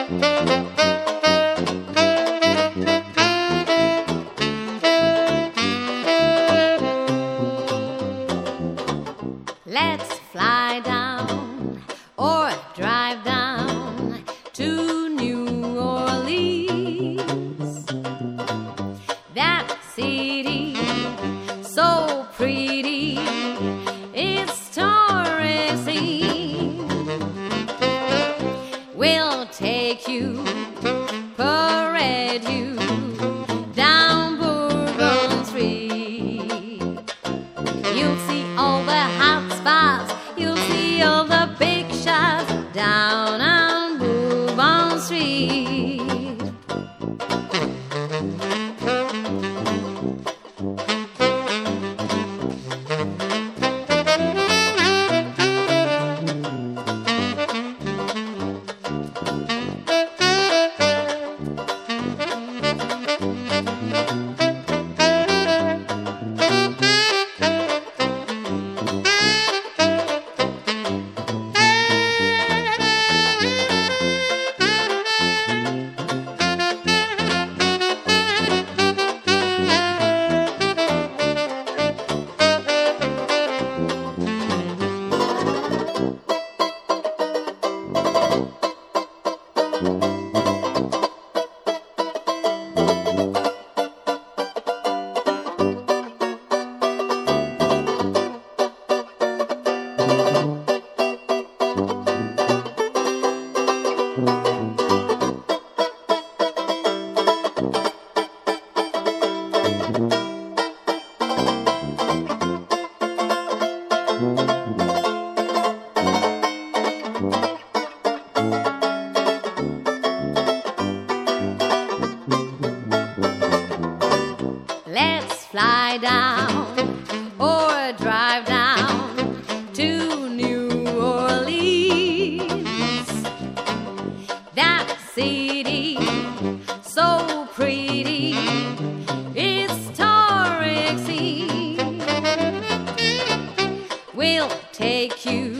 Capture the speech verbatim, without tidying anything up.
Let's fly down or drive down to New Orleans. That city, so pretty, it's historic scene. We'll take you, parade you down Bourbon Street. You'll see all the hot spots, you'll see all the big shots down on Bourbon Street. Let's fly down or drive down to New Orleans. That city, so pretty, it's historic scene. We'll take you